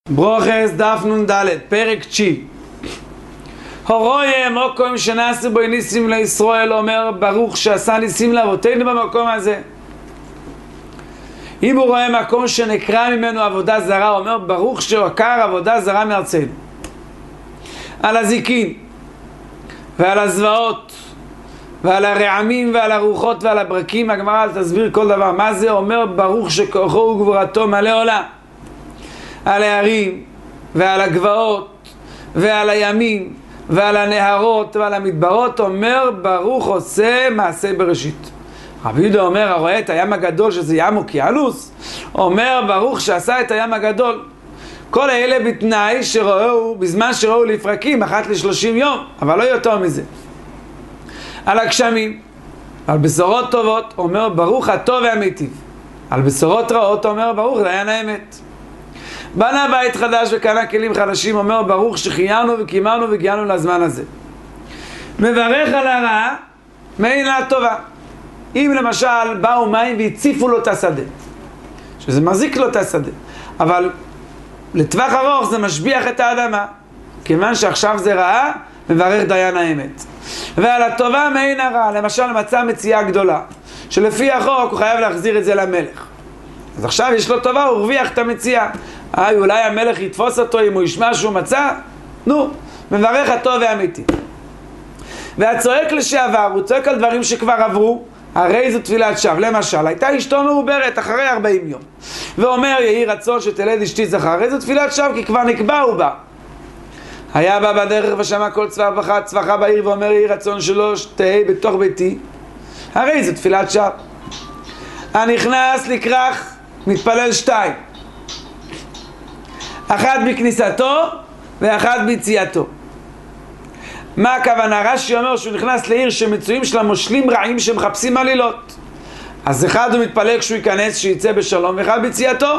ברוכס דף נ"ד, פרק 9. הרואה מקום שנעשו בו ניסים לישראל, אומר ברוך שעשה ניסים לאבותינו במקום הזה. אם הוא רואה מקום שנקרא ממנו עבודה זרה, אומר ברוך שעקר עבודה זרה מארצנו. על הזיקין ועל הזוועות ועל הרעמים ועל הרוחות ועל הברקים, הגמרא תסביר כל דבר מה זה. אומר ברוך שכוחו וגבורתו מלא עולם. על ההרים ועל הגבעות ועל הימים ועל הנהרות ועל המדברות, אומר ברוך עושה מעשה בראשית. רבי יהודה אומר הרואה את הים הגדול שזה ים אוקיינוס, אומר ברוך שעשה את הים הגדול. כל אלה בתנאי שראו, בזמן שראו לפרקים אחת ל30 יום, אבל לא יותר מזה. על הגשמים, על בשורות טובות, אומר ברוך הטוב והמיטיב. על בשורות רעות אומר ברוך דיין האמת. בנה בית חדש וקנה כלים חדשים, אומר ברוך שחיינו וקימנו והגיענו לזמן הזה. מברך על הרעה מעין הטובה. אם למשל באו מים והציפו לו את השדה, שזה מזיק לו את השדה, אבל לטווח ארוך זה משביח את האדמה, כיוון שעכשיו זה רעה, מברך דיין האמת. ועל הטובה מעין הרעה, למשל מצא מציאה גדולה שלפי החוק הוא חייב להחזיר את זה למלך, אז עכשיו יש לו טובה, הוא הרוויח את המציאה. אולי המלך יתפוס אותו אם הוא ישמע שהוא מצא? נו, מברך הטוב והאמיתי. והצועק לשעבר, הוא צועק על דברים שכבר עברו, הרי זו תפילת שווא. למשל, הייתה אשתו מעוברת אחרי 40 יום, ואומר יהי רצון שתלד אשתי זכר, הרי זו תפילת שווא כי כבר נקבע הוא בא. היה בא בדרך ושמע כל צווחה בעיר ואומר יהי רצון שלו שתהי בתוך ביתי, הרי זו תפילת שווא. הנכנס לכרך מתפלל 2, אחת בכניסתו ואחת ביציאתו. מה הכוונה? רש"י אומר שהוא נכנס לעיר שמצויים שלה מושלים רעים שמחפשים עלילות, אז אחד הוא מתפלל כשהוא ייכנס שיצא בשלום, ואחד ביציאתו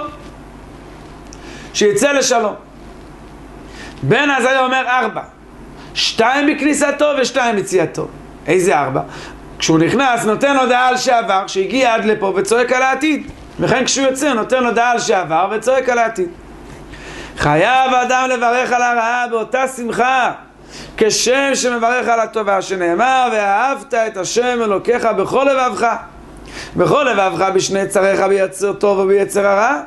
שיצא לשלום. בן עזאי אומר 4, 2 בכניסתו ו2 ביציאתו. איזה 4? כשהוא נכנס נותן הודעה על שעבר שהגיע עד לפה וצועק על העתיד, וכן כשהוא יוצא נותן הודעה על שעבר וצועק על העתיד. חייב האדם לברך על הרעה באותה שמחה כשם שמברך על הטובה, שנאמר ואהבת את השם אלוקיך בכל לבבך, בכל לבבך בשני צריך, ביצר טוב וביצר הרע,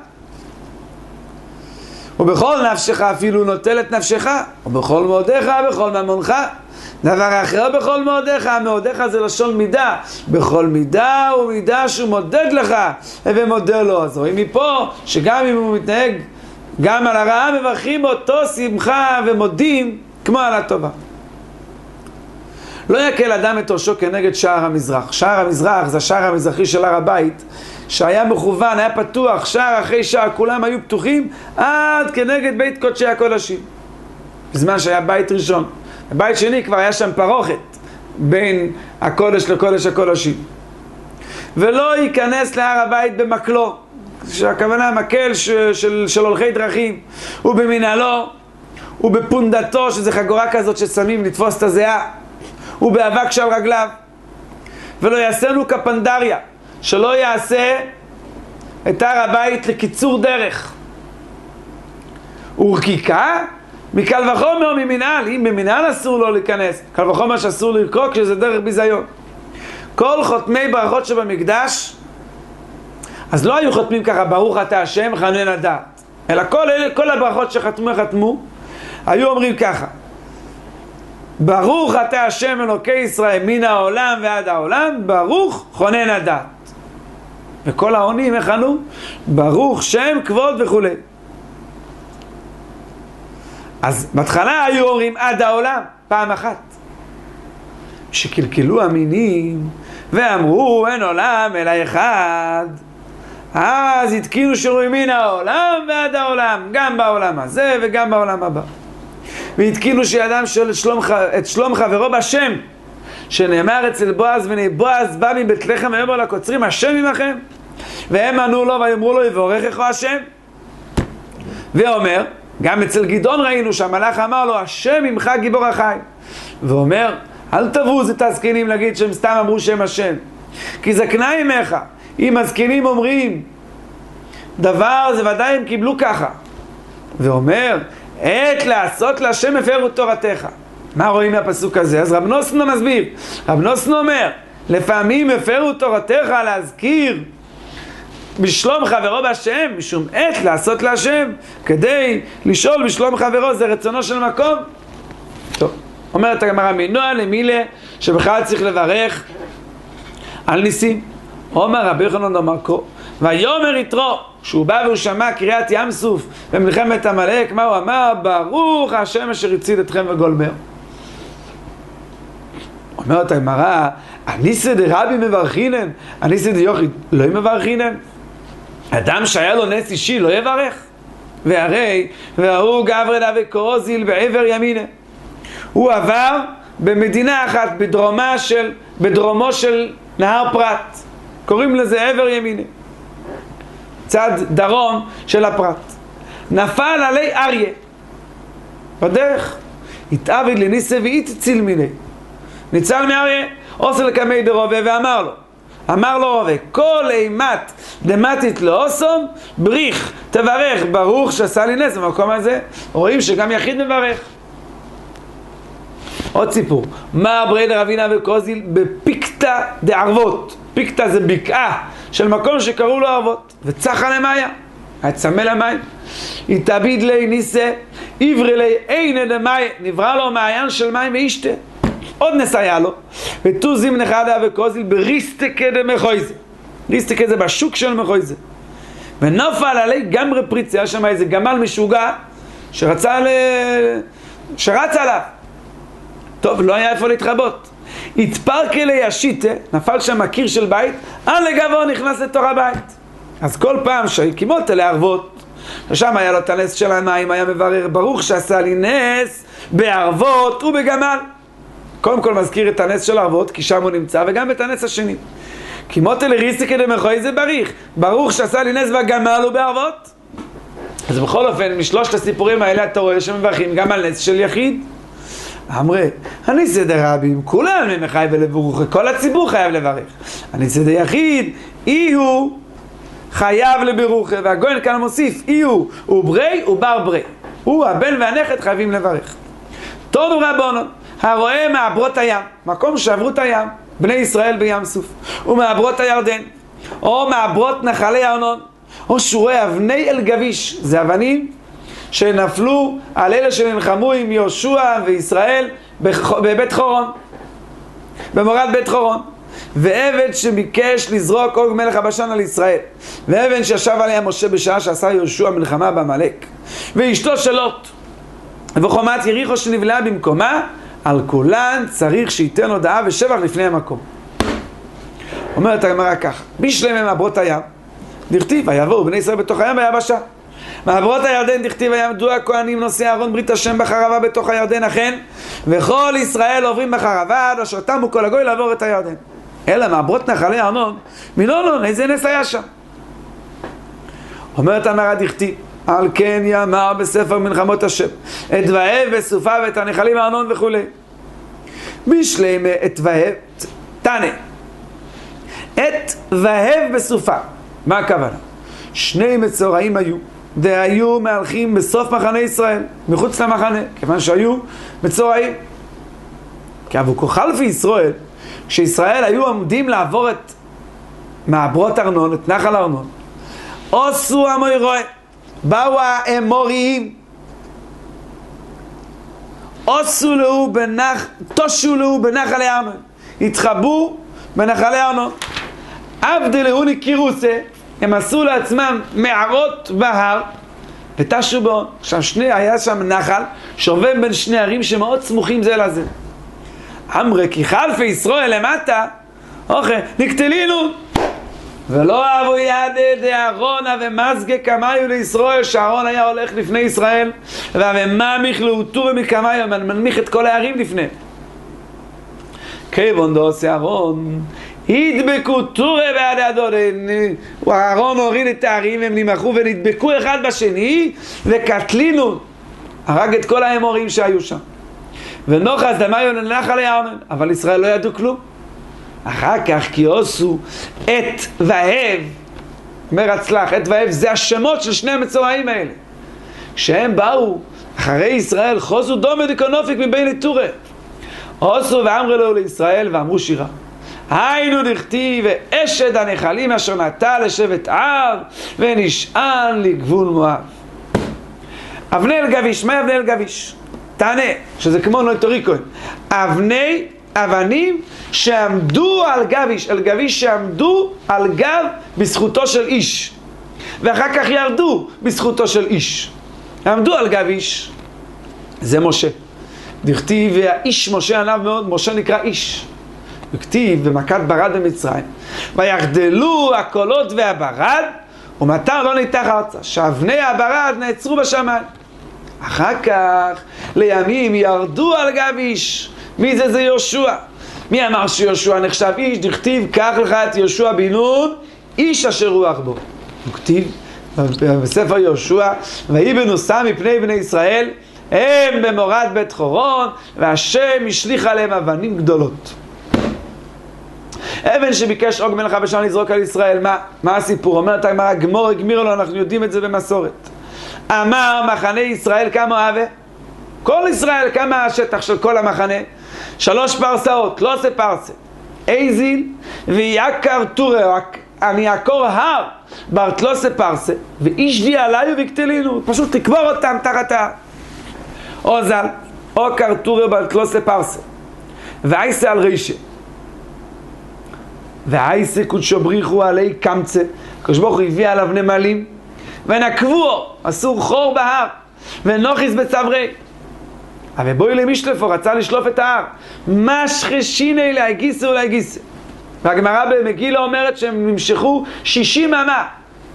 ובכל נפשך אפילו נוטל את נפשך, ובכל מאודיך בכל ממונך. דבר אחר בכל מאודיך, מאודיך זה לשון מידה, בכל מידה ומידה שהוא מודד לך ומודה לו. אז רואים מפה שגם אם הוא מתנהג גם על הרעה מברכים אותו שמחה ומודים כמו על הטובה. לא יקל אדם את ראשו כנגד שער המזרח. שער המזרח זה השער המזרחי של הר הבית, שהיה מכוון, היה פתוח, שער אחרי שער, כולם היו פתוחים עד כנגד בית קודשי הקודשים, בזמן שהיה בית ראשון. בבית שני כבר היה שם פרוכת בין הקודש לקודש הקודשים, ולא ייכנס להר הבית במקלו, שהכוונה מקל של הולכי דרכים, ובמנהלו ובפונדתו, שזה חגורה כזאת ששמים לתפוס את הזיעה, ובאבק של רגליו. ולא יעשנו כפנדריה, שלא יעשה את הר הבית לקיצור דרך. ורקיקה מקל וחומר ממנהל, אם במנהל אסור לו להיכנס, קל וחומר שאסור לרקוק שזה דרך ביזיון. כל חותמי ברכות שבמקדש, אז לא היו חותמים ככה ברוך אתה השם חנן הדעת, אלא כל הברכות שחתמו היו אומרים ככה: ברוך אתה השם אלוקי ישראל מן העולם ועד העולם, ברוך חונן הדעת. וכל העונים הכנו ברוך שם כבוד וכו'. אז בהתחלה היו אומרים עד העולם פעם אחת, שקלקלו המינים ואמרו אין עולם אלא אחד, אז התקינו שרואים מן העולם ועד העולם, גם בעולם הזה וגם בעולם הבא. והתקינו שידם של את שלום חברו בשם, שנאמר אצל בועז וני בועז בא מבית לחם ויאמר לקוצרים השם עמכם, והם ענו לו ויאמרו לו יבורכך השם. ואומר גם אצל גדעון ראינו שהמלאך אמר לו השם עמך גיבור החי, ואומר אל תבוז את הזקנים להגיד שהם סתם אמרו שם השם, כי זקנה עמך. אם הזקנים אומרים דבר זה ודאי הם קיבלו ככה, ואומר, עת לעשות להשם הפרו תורתך. מה רואים מהפסוק הזה? אז רב נוסנו מסביר. רב נוסנו אומר, לפעמים הפרו תורתך להזכיר בשלום חברו בהשם, משום עת לעשות להשם, כדי לשאול בשלום חברו, זה רצונו של מקום. טוב, אומרת הגמרא, מנוע למילה שבכלל צריך לברך על ניסים. אומר רבי יוחנן אמר כה, ויאמר יתרו, שהוא בא והוא שמע קריאת ים סוף במלחמת עמלק, מה הוא אמר? ברוך השם אשר הציל אתכם וגולמר. אומרת הגמרא, הניסא דרבי מברכינן, הניסא דיוחיד לא מברכינן? אדם שהיה לו נס אישי לא יברך? והרי והוא גברא וקורוזיל בעבר ימינה, הוא עבר במדינה אחת בדרומו של נהר פרת, קוראים לזה עבר ימינה, צד דרום של הפרת. נפל עלי אריה בדרך, התעבד לניסא והציל מיני, ניצל מאריה, עושה לקמי דרובה, ואמר לו רובה, כל אימת דמתית לאוסום בריך תברך ברוך שעשה לי נס. במקום הזה רואים שגם יחיד מברך. עוד סיפור, מה ברי דרבינה וקוזיל בפיקתא דערבות. פיקתא זה בקעה של מקום שקראו לו ערבות, וצחה למאיה, היה צמא למים, התעביד לי ניסא עברי לי עינא דמאיה, נברא לו מעיין של מים וישתה. עוד נס היה לו, ותוזים נחדה וקוזיל בריסטקה דמחויזה. ריסטקה זה בשוק של מחויזה. ונופל עלי גמרי פריצה, היה שם איזה גמל משוגע שרץ עליו. טוב, לא היה איפה להתחבות. התפרק אלי השיטה, נפל שם הקיר של בית, על לגבו נכנס לתוך הבית. אז כל פעם שהקימות אלה ערבות, ושם היה לו את הנס של המים, היה מברר ברוך שעשה לי נס בערבות ובגמל. קודם כל מזכיר את הנס של ערבות, כי שם הוא נמצא, וגם את הנס השני. כי מות אלי ריסטיקה דמחוי זה בריך, ברוך שעשה לי נס בגמל ובערבות. אז בכל אופן, משלושת הסיפורים האלה אתה רואה שמברכים גם על נס של יחיד. אמרי, הניסא דרבים, כולם ממחי ולברוך, כל הציבור חייב לברך. הניסא דיחיד, הוא חייב לברוך, והגויין כאן מוסיף, הוא ברי ובר ברי. הוא, הבן והנכד חייבים לברך. תונו רבונו, הרואה מעברות הים, מקום שעברו את הים, בני ישראל בים סוף, ומעברות הירדן, או מעברות נחלי ארנון, או שורי אבני אל גביש, זה אבנים שנפלו על אלה שנלחמו עם יהושע וישראל בבית חורון, במורד בית חורון. ועבד שביקש לזרוק אוג מלך הבשן על ישראל, ואבן שישב עליה משה בשעה שעשה יהושע מלחמה בעמלק, ואשתו של לוט, וחומת יריחו שנבלעה במקומה, על כולן צריך שייתן הודעה ושבח לפני המקום. אומרת הגמרא כך, בשלם מעברות הים דכתיב ויבואו בני ישראל בתוך הים ביבשה. מעברות הירדן דכתיב ויעמדו הכהנים נושאי אהרון ברית השם בחרבה בתוך הירדן, אכן, וכל ישראל עוברים בחרבה עד אשר תמו כל הגוי לעבור את הירדן. אלא מעברות נחלי ארנון מנונון, איזה נס היה שם. אומרת הגמרא דכתיב על כן יאמר בספר מלחמות השם את והב וסופה ואת הנחלים ארנון וכו'. בשלם את והב תנא את והב בסופה. מה הכוונה? שני מצורעים היו, והיו מהלכים בסוף מחנה ישראל, מחוץ למחנה, כיוון שהיו מצורעים. כי אבו כוחלפי ישראל, כשישראל היו עומדים לעבור את מעברות ארנון, את נחל ארנון, עשו המוירואה, באו האמוריים, תושו לו בנחלי ארנון, התחבאו בנחלי ארנון, עבדלהו קירוסה, הם עשו לעצמם מערות בהר ותשו בו. עכשיו היה שם נחל שעובר בין שני ערים שמאוד סמוכים זה לזה. אמרי כי חלפי ישראל למטה נקטלינו ולא אהבו יד דארונה ומזגה כמיו לישראל, שאהרון היה הולך לפני ישראל וממיך לאותו ומכמיו, מנמיך את כל הערים לפני. כיוון דעשה אהרון הדבקו תורה בעד הדוד, אהרון הוריד את הערים, הם נמחו ונדבקו אחד בשני וקטלינו, הרג את כל האמורים שהיו שם. ונוחס דמיון לנחל ארנון, אבל ישראל לא ידעו כלום. אחר כך כי עשו את והב, אומר הצלח, את והב זה השמות של שני המצורעים האלה. שהם באו אחרי ישראל, חוסו דומה דקונופיק מבין לטורי. עושו ואמרו לו לישראל ואמרו שירה. היינו דכתיב ואשד הנחלים אשר נטע לשבט ער ונשען לגבול מואב. אבני גביש, מה אבני גביש? תענה, שזה כמו נויטוריקון. אבנים שעמדו על גביש, על גביש שעמדו על גב בזכותו של איש. ואחר כך ירדו בזכותו של איש. עמדו על גביש. זה משה. דכתיב והאיש משה עניו מאוד, משה נקרא איש. וכתיב במכת ברד במצרים. ויחדלו הקולות והברד, ומטר לא ניתח ארצה. שאבני הברד נעצרו בשמיים. אחר כך לימים ירדו על גביש. מי זה? זה יהושע. מי אמר שיהושע נחשב איש? דכתיב קח לך את יהושע בן נון, איש אשר רוח בו. וכתיב בספר יהושע, ויהי בנוסה מפני בני ישראל, הם במורד בית חורון, והשם השליך עליהם אבנים גדולות. אבן שביקש עוג מלך הבשן לזרוק על ישראל, מה הסיפור? אומרת הגמרא, הגמור הגמיר לו, אנחנו יודעים את זה במסורת. אמר מחנה ישראל כמה אהבה? כל ישראל, כמה השטח של כל המחנה? 3 פרסאות, לא עושה פרסה. איזיל ויקר טורי, אני יעקור הר, ברטלוסה פרסה, ואיש בי עליו וקטלינו, פשוט תקבור אותם תחת ההר. או זל, או קרטורי ברטלוסה פרסה, ואייסה על רישה. ואייסה קודשו בריחו עלי קמצה, כשבוך הביא עליו נמלים, ונקבו, אסור חור בהר, ונוכיס בצברי. אבל בואי למשלפו, רצה לשלוף את ההר. משחשיני להגיסו להגיסו. והגמרא במגילה אומרת שהם נמשכו 60 אמה.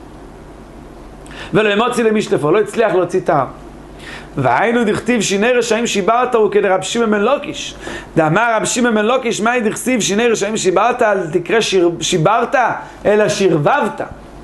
ולא אמוצי למשלפו, לא הצליח להוציא את ההר. והיינו דכתיב שיני רשעים שיברת הוא כדי רב שמעון בן לוקיש. דאמר רב שמעון בן לוקיש, מהי דכתיב שיני רשעים שיברת, אל תקרא שיברת, אלא שירבבת.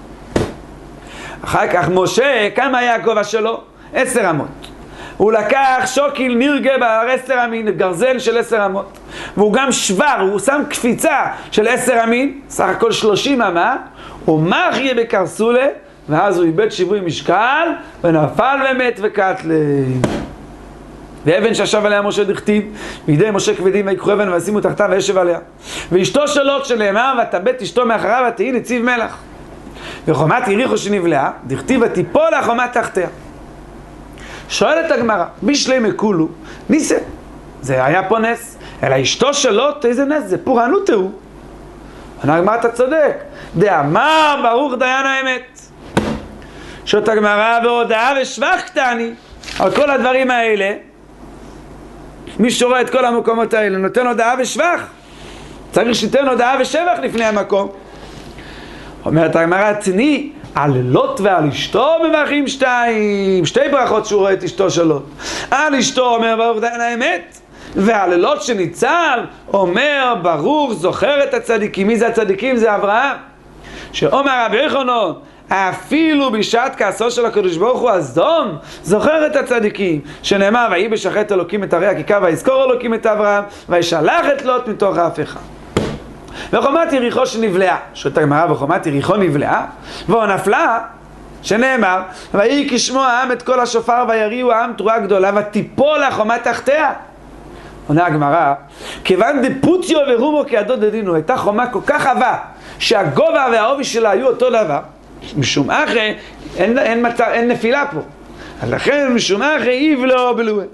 אחר כך משה, כמה היה הכובע שלו? 10 אמות. הוא לקח שוקיל נרגה ב10 אמין, גרזן של 10 אמות. והוא גם שבר, הוא שם קפיצה של 10 אמין, סך הכל 30 אמה, ומחיה בקרסולה, ואז הוא איבד שיווי משקל, ונפל ומת וקטלה. ואבן שישב עליה משה דכתיב, בידי משה כבדים ויקחו אבן וישימו תחתיו וישב עליה. ואשתו שלו שנאמר, ותבט אשתו מאחריו ותהי נציב מלך. וחומת יריחו שנבלעה, דכתיב ותיפול החומה תחתיה. שואלת הגמרא, בשלמי כולו, ניסה, זה היה פה נס, אלא אשתו שלו, איזה נס, זה פורענות הוא. הגמרא, אתה צודק, דאמר ברוך דיין האמת. שואלת הגמרא, והודעה ושבח קטני, על כל הדברים האלה, מי שרואה את כל המקומות האלה, נותן הודעה ושבח, צריך שתיתן הודעה ושבח לפני המקום. אומרת הגמרא, תני, על לוט ועל אשתו מברכים 2, 2 ברכות שהוא רואה את אשתו שלו. על אשתו אומר ברוך דיין האמת, ועל לוט שניצל אומר ברוך זוכר את הצדיקים. מי זה הצדיקים? זה אברהם. שאומר רבי יוחנן, אפילו בשעת כעסו של הקדוש ברוך הוא הסדום זוכר את הצדיקים, שנאמר ויהי בשחט אלוקים את הרי הכיכר ויזכור אלוקים את אברהם וישלח את לוט מתוך ההפכה. וחומת יריחו שנבלעה, שואלת הגמרא, וחומת יריחו נבלעה והוא נפלה, שנאמר ויהי כשמוע העם את כל השופר ויריעו העם תרועה גדולה ותיפול החומה תחתיה. עונה הגמרא, כיוון דפוציו ורומו כידו דדינו, הייתה חומה כל כך עבה שהגובה והעובי שלה היו אותו דבר, משום אחרי אין נפילה פה, אז לכן משום אחרי יבלו בלוה.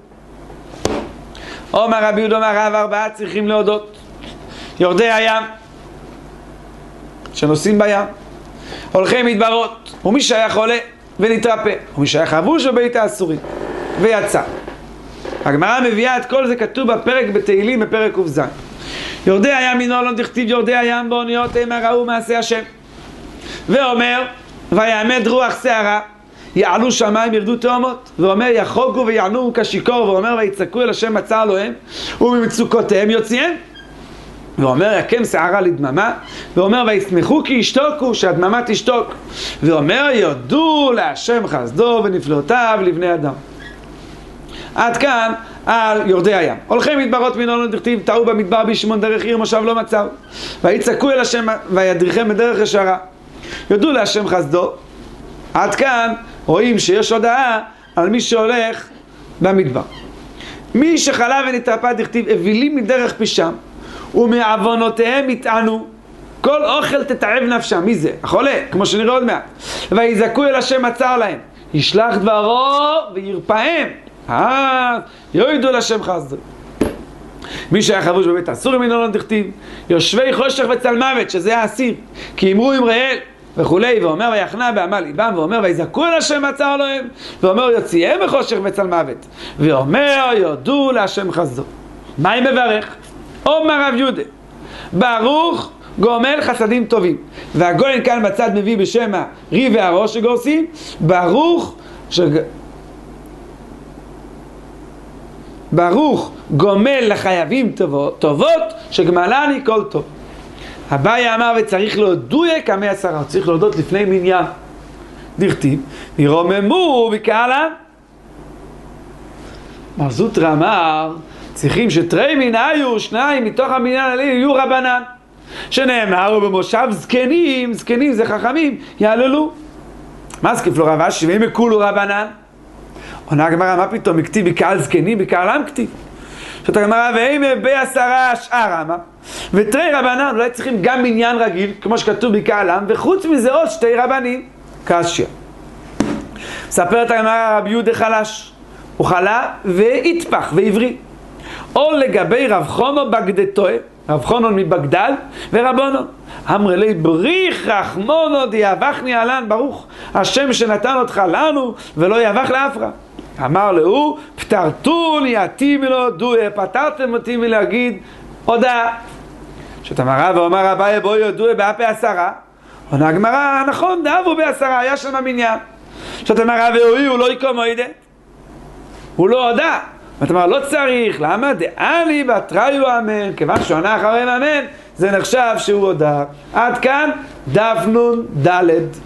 אומר רבי יהודה אמר רב 4 צריכים להודות, יורדי הים שנוסעים בים, הולכי מדברות, ומי שהיה חולה ונתרפא, ומי שהיה חבוש בבית האסורים ויצא. הגמרא מביאה את כל זה, כתוב בפרק בתהילים בפרק ק"ז. יורדי הים מנו לא דכתיב יורדי הים באוניות המה ראו מעשה השם, ואומר ויעמד רוח שערה יעלו שמיים ירדו תאומות, ואומר יחוגו ויענו כשיכור, ואומר ויצעקו אל השם מצא אלוהים וממצוקותיהם יוציאם, ואומר יקם שערה לדממה, ואומר וישמחו כי ישתוקו, שהדממה תשתוק, ואומר יודו להשם חסדו ונפלאותיו לבני אדם. עד כאן על יורדי הים. הולכי מדברות מנו דכתיב טעו במדבר בישמעון דרך עיר מושב לא מצאו, ויצעקו אל השם וידריכם בדרך ישרה, יודו להשם חסדו. עד כאן רואים שיש הודעה על מי שהולך במדבר. מי שחלה ונתרפא דכתיב אווילים מדרך פישם ומעוונותיהם יטענו, כל אוכל תתעב נפשם. מי זה? החולה, כמו שנראה עוד מעט. ויזעקו אל השם הצר להם, ישלח דברו וירפאם, יועידו לשם חסדו. מי שהיה חבוש בבית האסור ממנו לא דכתיב יושבי חושך וצל מוות, שזה האסיר, כי אמרו אמראל וכולי, ואומר ויחנה בעמל ליבם, ואומר ויזעקו אל השם הצר להם, ואומר יוציאם מחושך וצל מוות, ואומר יודו להשם חסדו. מה היא מברך? אומר רב יהודה, ברוך גומל חסדים טובים. והגויין כאן בצד מביא בשם הרי והראש שגורסים, ברוך גומל לחייבים טובות שגמלני כל טוב. הבעיה אמר וצריך להודויה כמי עשרה, צריך להודות לפני מניין. דכתיב ירוממו בקהלם. מר זוטרא אמר צריכים שתרי מנהיו שניים מתוך המניין עלי יהיו רבנן, שנאמרו במושב זקנים, זקנים זה חכמים, יעללו. מה זקיף לו רב אשי ואם יקולו רבנן? עונה הגמרא, מה פתאום הכתיב בקהל זקנים, בקהלם כתיב. זאת הגמרא, ואם בעשרה שאר אמה ותרי רבנן, אולי צריכים גם מניין רגיל כמו שכתוב בקהלם, וחוץ מזה עוד שתי רבנים. קשיא. ספרת הגמרא, רבי יהודה חלש, הוא חלה והתפח ועברי. או לגבי רב חונו בגדתוי, רב חונון מבגדל ורבונון, אמר לי בריך רחמונו דיאבחני עלן, ברוך השם שנתן אותך לנו ולא יאבח לאפרה. אמר לו פטרתוני אתי מלא דויה, פטרתם אותי מלהגיד הודעה. שתמרה ואומר אביי בואי יודויה באפי עשרה, עונה הגמרא נכון דאבו בעשרה, היה שם מניין. שתמרה ואוי הוא לא יקום מועדת, הוא לא הודע. ואתה אומר, לא צריך, למה? דאני בתריו אמן, כיוון שעונה אחריהם אמן, זה נחשב שהוא הודע. עד כאן דף נון ד'.